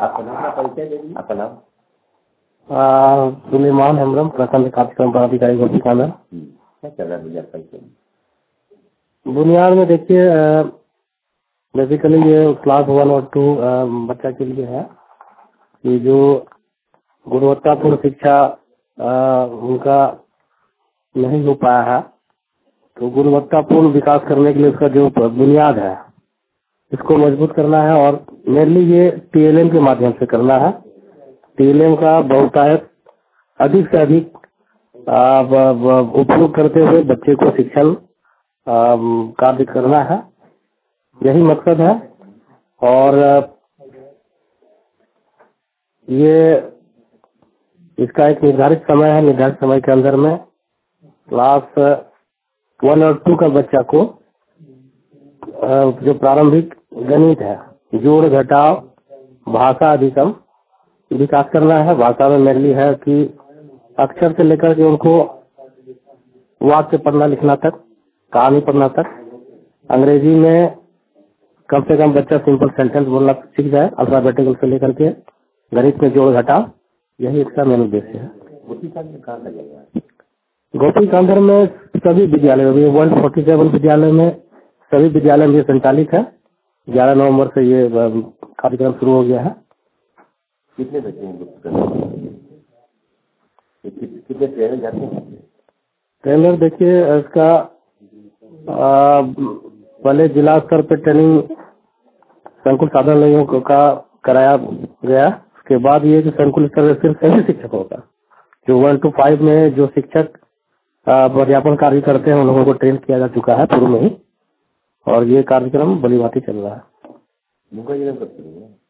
आपका नाम, परिचय दे दीजिए। आपका नाम? सुलेमान हेम्ब्रम, प्रखंड कार्यक्रम पदाधिकारी गोपी कांदर। क्या चल रहा है बुनियाद परिचय? बुनियाद में देखिए, बेसिकली ये क्लास 1 और 2 बच्चा के लिए है। ये जो गुणवत्तापूर्ण शिक्षा उनका नहीं हो पाया है, तो गुणवत्तापूर्ण विकास करने के लिए उसका जो बुनियाद है इसको मजबूत करना है, और मेनली ये टीएलएम के माध्यम से करना है। टीएलएम का बहुतायत अधिक से अधिक उपयोग करते हुए बच्चे को शिक्षण कार्य करना है, यही मकसद है। और ये इसका एक निर्धारित समय है, निर्धारित समय के अंदर में क्लास 1 और 2 का बच्चा को जो प्रारंभिक गणित है, जोड़ घटाव, भाषा अधिगम विकास करना है। भाषा में मेनली है कि अक्षर से लेकर के उनको वाक्य पढ़ना लिखना तक, कहानी पढ़ना तक। अंग्रेजी में कम से कम बच्चा सिंपल सेंटेंस बोलना सीख जाए, अल्फाबेटिकल से लेकर के गणित में जोड़ घटाव, यही इसका मेन उद्देश्य है। गोपी कांदर कहाँ लगेगा? गोपी कांदर में सभी विद्यालयों में 147 विद्यालय में सभी विद्यालय में संचालित है। 11 नवंबर से ये कार्यक्रम शुरू हो गया है। कितने बच्चे हैं गुप्त कांदर? कितने ट्रेनर जाते हैं? ट्रेनर देखिए, इसका पहले जिला स्तर पर ट्रेनिंग संकुल साधन का कराया गया। उसके बाद ये जो संकुल स्तर पर सिर्फ सभी शिक्षकों का, जो 1 to 5 में जो शिक्षक अध्यापन कार्य करते हैं उन लोगों को ट्रेन किया जा चुका है पूर्व में ही, और ये कार्यक्रम बड़ी भांति चल रहा है। मुंगा जिला कब शुरू हुआ?